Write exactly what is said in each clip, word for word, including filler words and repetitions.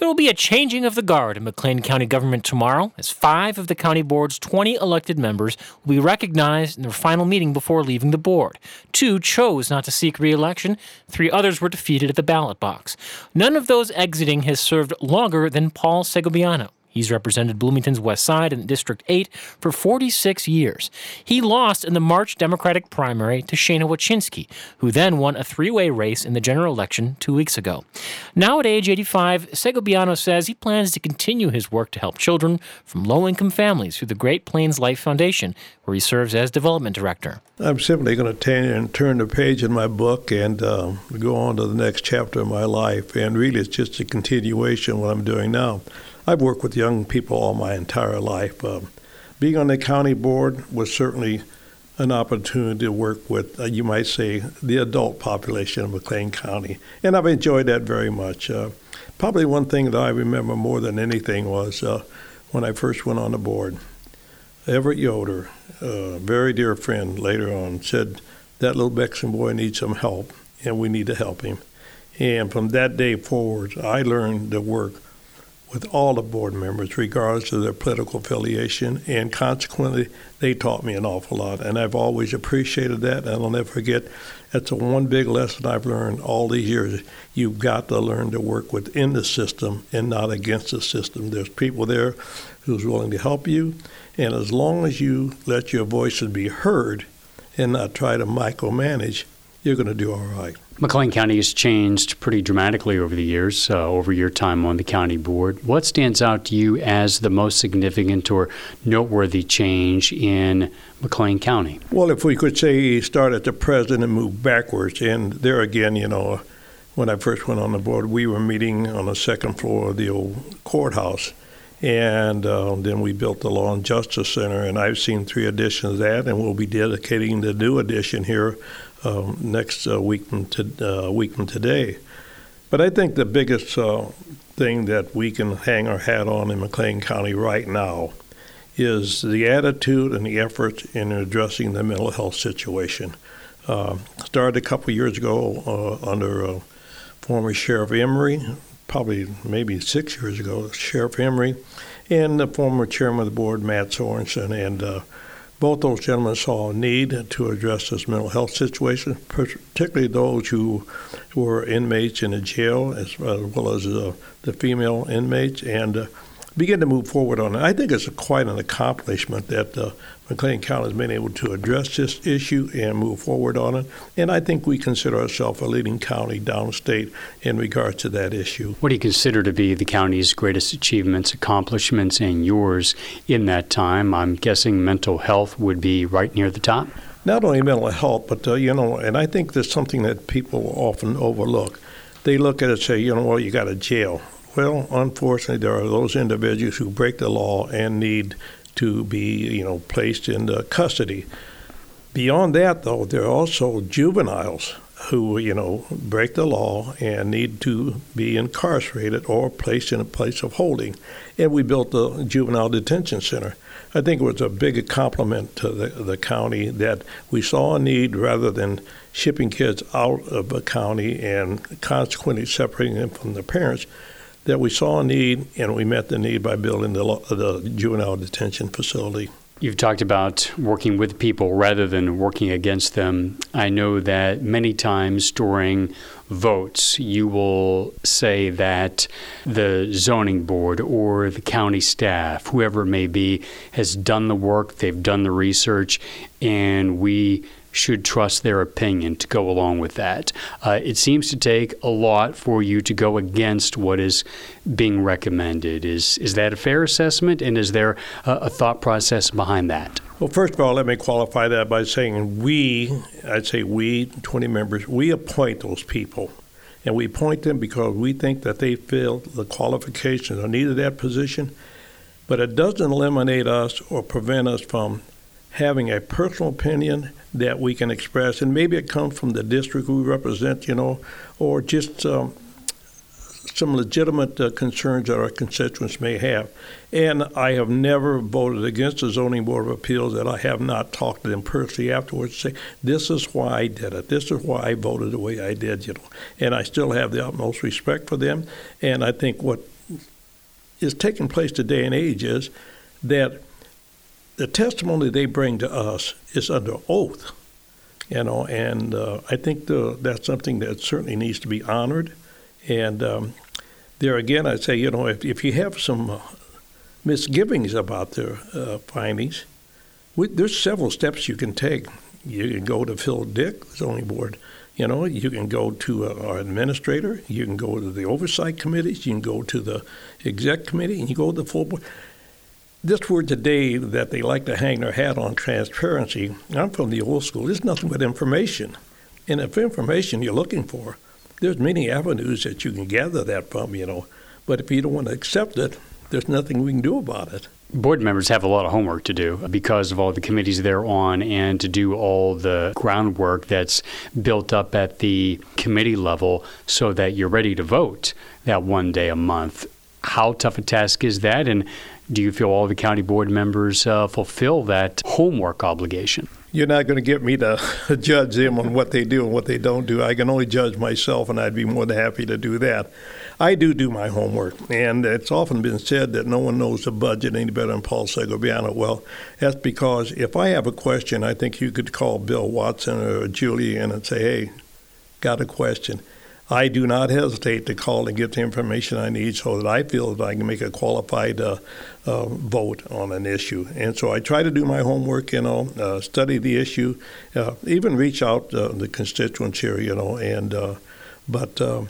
There will be a changing of the guard in McLean County government tomorrow, as five of the county board's twenty elected members will be recognized in their final meeting before leaving the board. Two chose not to seek re-election. Three others were defeated at the ballot box. None of those exiting has served longer than Paul Segoviano. He's represented Bloomington's West Side in District eight for forty-six years. He lost in the March Democratic primary to Shana Wachinsky, who then won a three-way race in the general election two weeks ago. Now at age eighty-five, Segoviano says he plans to continue his work to help children from low-income families through the Great Plains Life Foundation, where he serves as development director. I'm simply going to turn the page in my book and uh, go on to the next chapter of my life, and really it's just a continuation of what I'm doing now. I've worked with young people all my entire life. Um, being on the county board was certainly an opportunity to work with, uh, you might say, the adult population of McLean County, and I've enjoyed that very much. Uh, probably one thing that I remember more than anything was uh, when I first went on the board. Everett Yoder, a very dear friend later on, said, that little Mexican boy needs some help, and we need to help him. And from that day forward, I learned to work with all the board members, regardless of their political affiliation, and consequently, they taught me an awful lot, and I've always appreciated that, and I'll never forget, that's the one big lesson I've learned all these years. You've got to learn to work within the system and not against the system. There's people there who's willing to help you, and as long as you let your voices be heard and not try to micromanage, you're going to do all right. McLean County has changed pretty dramatically over the years, uh, over your time on the county board. What stands out to you as the most significant or noteworthy change in McLean County? Well, if we could say start at the present and move backwards, and there again, you know, when I first went on the board, we were meeting on the second floor of the old courthouse, and uh, then we built the Law and Justice Center, and I've seen three editions of that, and we'll be dedicating the new edition here Um, next uh, week from to, uh, week from today. But I think the biggest uh, thing that we can hang our hat on in McLean County right now is the attitude and the effort in addressing the mental health situation. Uh, started a couple years ago uh, under uh, former Sheriff Emery, probably maybe six years ago, Sheriff Emery, and the former chairman of the board, Matt Sorensen, and uh, both those gentlemen saw a need to address this mental health situation, particularly those who were inmates in the jail, as well as uh, the female inmates, and uh, begin to move forward on it. I think it's a, quite an accomplishment that uh, McLean County has been able to address this issue and move forward on it. And I think we consider ourselves a leading county downstate in regards to that issue. What do you consider to be the county's greatest achievements, accomplishments, and yours in that time? I'm guessing mental health would be right near the top? Not only mental health, but, uh, you know, and I think there's something that people often overlook. They look at it and say, you know, well, you got a jail. Well, unfortunately, there are those individuals who break the law and need to be, you know, placed in uh, custody. Beyond that, though, there are also juveniles who, you know, break the law and need to be incarcerated or placed in a place of holding. And we built the Juvenile Detention Center. I think it was a big compliment to the, the county that we saw a need rather than shipping kids out of the county and consequently separating them from their parents, that we saw a need, and we met the need by building the, the juvenile detention facility. You've talked about working with people rather than working against them. I know that many times during votes, you will say that the zoning board or the county staff, whoever it may be, has done the work, they've done the research, and we should trust their opinion to go along with that. Uh, it seems to take a lot for you to go against what is being recommended. Is is that a fair assessment, and is there a, a thought process behind that? Well, first of all, let me qualify that by saying we, I'd say we, twenty members, we appoint those people. And we appoint them because we think that they fill the qualifications or needed that position. But it doesn't eliminate us or prevent us from having a personal opinion that we can express, and maybe it comes from the district we represent, you know, or just um, some legitimate uh, concerns that our constituents may have. And I have never voted against the Zoning Board of Appeals that I have not talked to them personally afterwards to say, this is why I did it. This is why I voted the way I did, you know. And I still have the utmost respect for them. And I think what is taking place today and age is that the testimony they bring to us is under oath, you know, and uh, I think the, that's something that certainly needs to be honored. And um, there again, I say, you know, if, if you have some uh, misgivings about their uh, findings, we, there's several steps you can take. You can go to Phil Dick, the zoning board. You know, you can go to uh, our administrator. You can go to the oversight committees. You can go to the exec committee, and you go to the full board. This word today that they like to hang their hat on, transparency, I'm from the old school. It's nothing but information. And if information you're looking for, there's many avenues that you can gather that from, you know. But if you don't want to accept it, there's nothing we can do about it. Board members have a lot of homework to do because of all the committees they're on and to do all the groundwork that's built up at the committee level so that you're ready to vote that one day a month. How tough a task is that? And do you feel all the county board members uh, fulfill that homework obligation? You're not going to get me to judge them on what they do and what they don't do. I can only judge myself, and I'd be more than happy to do that. I do do my homework, and it's often been said that no one knows the budget any better than Paul Segoviano. Well, that's because if I have a question, I think you could call Bill Watson or Julie in and say, hey, got a question. I do not hesitate to call and get the information I need so that I feel that I can make a qualified uh, uh, vote on an issue. And so I try to do my homework, you know, uh, study the issue, uh, even reach out to the constituents here, you know, and uh, but uh,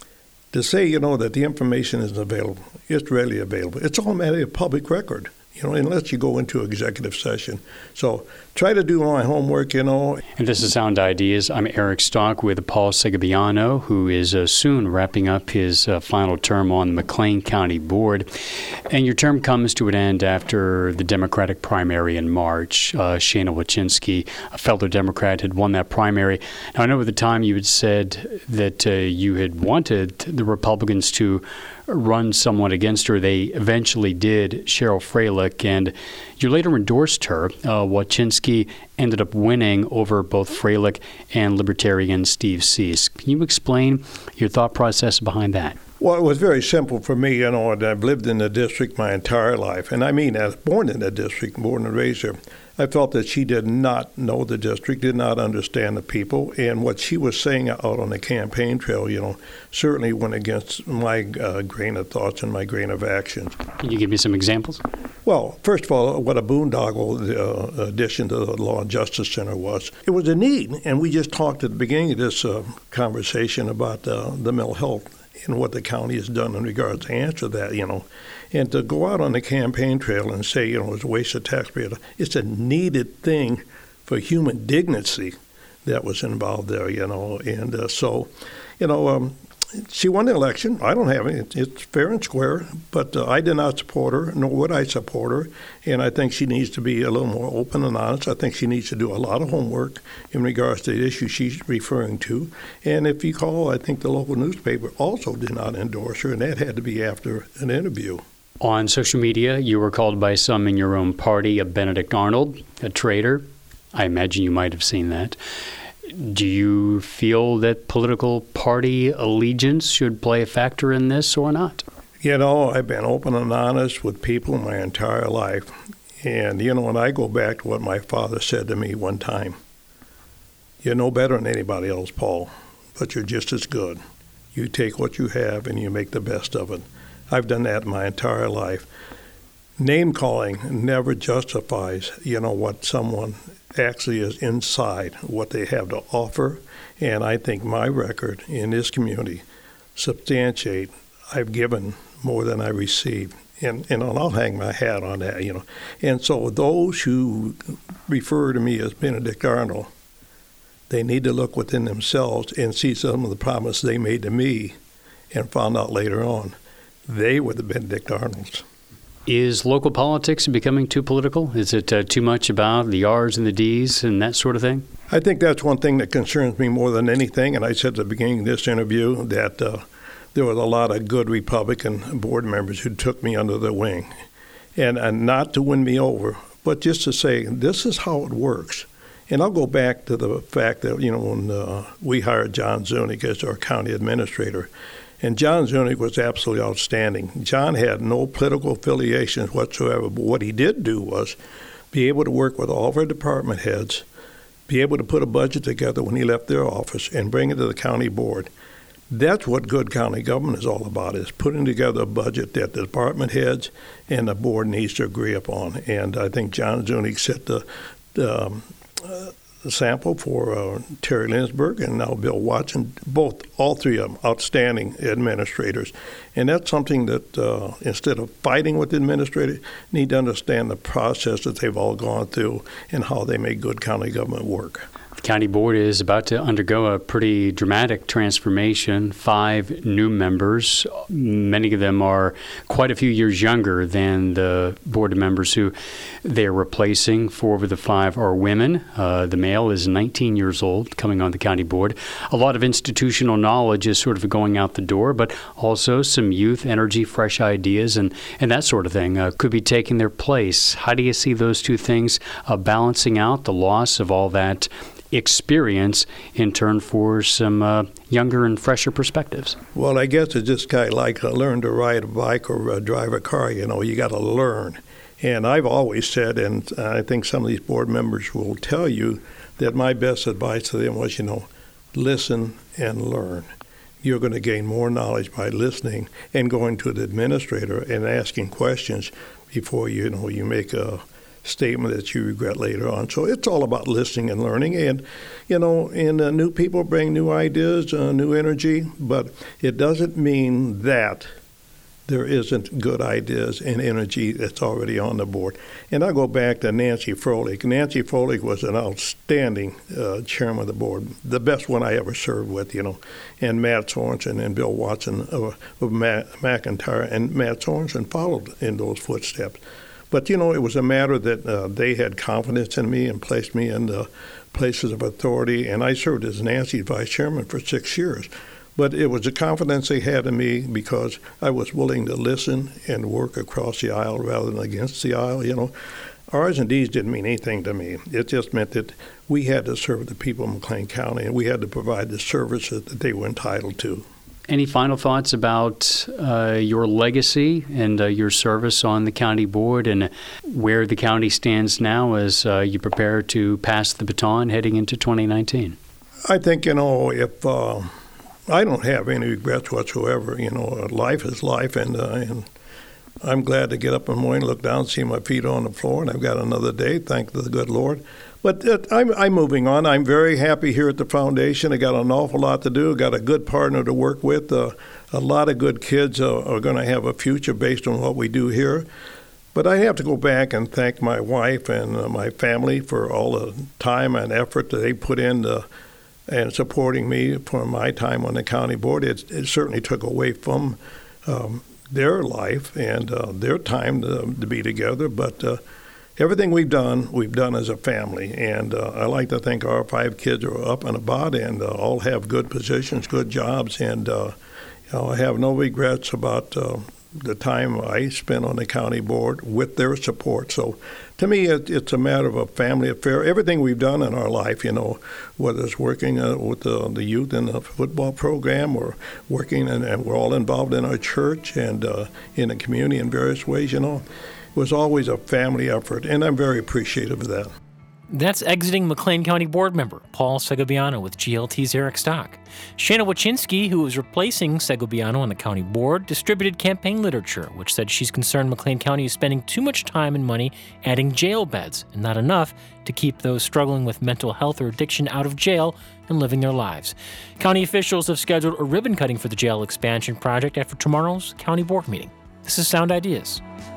to say, you know, that the information isn't available, it's readily available. It's all a matter of public record, you know, unless you go into executive session. So try to do my homework, you know. And this is Sound Ideas. I'm Eric Stock with Paul Segoviano, who is uh, soon wrapping up his uh, final term on the McLean County Board. And your term comes to an end after the Democratic primary in March. Uh, Shana Wachinski, a fellow Democrat, had won that primary. Now, I know at the time you had said that uh, you had wanted the Republicans to run someone against her. They eventually did, Cheryl Freilich, and you later endorsed her. Uh, Wachinski ended up winning over both Freilich and Libertarian Steve Cease. Can you explain your thought process behind that? Well, it was very simple for me, you know, and I've lived in the district my entire life. And I mean, I was born in the district, born and raised here. I felt that she did not know the district, did not understand the people, and what she was saying out on the campaign trail, you know, certainly went against my uh, grain of thoughts and my grain of actions. Can you give me some examples? Well, first of all, what a boondoggle the uh, addition to the Law and Justice Center was. It was a need, and we just talked at the beginning of this uh, conversation about uh, the mental health and what the county has done in regards to answer that, you know. And to go out on the campaign trail and say, you know, it's a waste of taxpayer, it's a needed thing for human dignity that was involved there, you know. And uh, so, you know, um, she won the election. I don't have any. It's fair and square, but uh, I did not support her, nor would I support her. And I think she needs to be a little more open and honest. I think she needs to do a lot of homework in regards to the issue she's referring to. And if you call, I think the local newspaper also did not endorse her, and that had to be after an interview. On social media, you were called by some in your own party a Benedict Arnold, a traitor. I imagine you might have seen that. Do you feel that political party allegiance should play a factor in this or not? You know, I've been open and honest with people my entire life. And, you know, when I go back to what my father said to me one time, you're no better than anybody else, Paul, but you're just as good. You take what you have and you make the best of it. I've done that my entire life. Name calling never justifies, you know, what someone actually is inside, what they have to offer. And I think my record in this community substantiate I've given more than I received. And, and I'll hang my hat on that, you know. And so those who refer to me as Benedict Arnold, they need to look within themselves and see some of the promises they made to me and found out later on they were the Benedict Arnolds. Is local politics becoming too political? Is it uh, too much about the R's and the D's and that sort of thing? I think that's one thing that concerns me more than anything. And I said at the beginning of this interview that uh, there was a lot of good Republican board members who took me under their wing. And, and not to win me over, but just to say, this is how it works. And I'll go back to the fact that, you know, when uh, we hired John Zuniga as our county administrator, And John Zuniga was absolutely outstanding. John had no political affiliations whatsoever, but what he did do was be able to work with all of our department heads, be able to put a budget together when he left their office and bring it to the county board. That's what good county government is all about, is putting together a budget that the department heads and the board needs to agree upon. And I think John Zuniga set the, the, um, uh, the sample for uh, Terry Lindsberg and now Bill Watson, both, all three of them, outstanding administrators. And that's something that uh, instead of fighting with the administrators, need to understand the process that they've all gone through and how they make good county government work. The county board is about to undergo a pretty dramatic transformation. Five new members. Many of them are quite a few years younger than the board of members who they're replacing. Four of the five are women. Uh, the male is nineteen years old, coming on the county board. A lot of institutional knowledge is sort of going out the door, but also some youth, energy, fresh ideas, and, and that sort of thing uh, could be taking their place. How do you see those two things uh, balancing out the loss of all that experience in turn for some uh, younger and fresher perspectives? Well, I guess it's just kind of like uh, learn to ride a bike or uh, drive a car. You know, you got to learn. And I've always said, and I think some of these board members will tell you, that my best advice to them was, you know, listen and learn. You're going to gain more knowledge by listening and going to the administrator and asking questions before, you know, you make a statement that you regret later on. So it's all about listening and learning. And, you know, and uh, new people bring new ideas, uh, new energy, but it doesn't mean that there isn't good ideas and energy that's already on the board. And I go back to Nancy Froelich. Nancy Froelich was an outstanding uh, chairman of the board, the best one I ever served with, you know, and Matt Sorensen and Bill Watson of, of Matt McIntyre, and Matt Sorensen followed in those footsteps. But, you know, it was a matter that uh, they had confidence in me and placed me in the places of authority, and I served as Nancy's vice chairman for six years. But it was the confidence they had in me because I was willing to listen and work across the aisle rather than against the aisle, you know. R's and D's didn't mean anything to me. It just meant that we had to serve the people of McLean County, and we had to provide the services that they were entitled to. Any final thoughts about uh, your legacy and uh, your service on the county board and where the county stands now as uh, you prepare to pass the baton heading into twenty nineteen? I think, you know, if uh, I don't have any regrets whatsoever. You know, life is life, and, uh, and I'm glad to get up in the morning, look down, see my feet on the floor, and I've got another day, thank the good Lord. But uh, I'm, I'm moving on. I'm very happy here at the foundation. I got an awful lot to do. Got a good partner to work with. Uh, a lot of good kids uh, are going to have a future based on what we do here. But I have to go back and thank my wife and uh, my family for all the time and effort that they put in to, and supporting me for my time on the county board. It, it certainly took away from um, their life and uh, their time to, to be together. But uh, everything we've done, we've done as a family. And uh, I like to think our five kids are up and about and uh, all have good positions, good jobs. And uh, you know, I have no regrets about uh, the time I spent on the county board with their support. So to me, it, it's a matter of a family affair. Everything we've done in our life, you know, whether it's working uh, with the, the youth in the football program or working, and, and we're all involved in our church and uh, in the community in various ways, you know, was always a family effort, and I'm very appreciative of that. That's exiting McLean County board member Paul Segoviano with G L T's Eric Stock. Shanna Wachinski, who was replacing Segoviano on the county board, distributed campaign literature, which said she's concerned McLean County is spending too much time and money adding jail beds, and not enough to keep those struggling with mental health or addiction out of jail and living their lives. County officials have scheduled a ribbon cutting for the jail expansion project after tomorrow's county board meeting. This is Sound Ideas.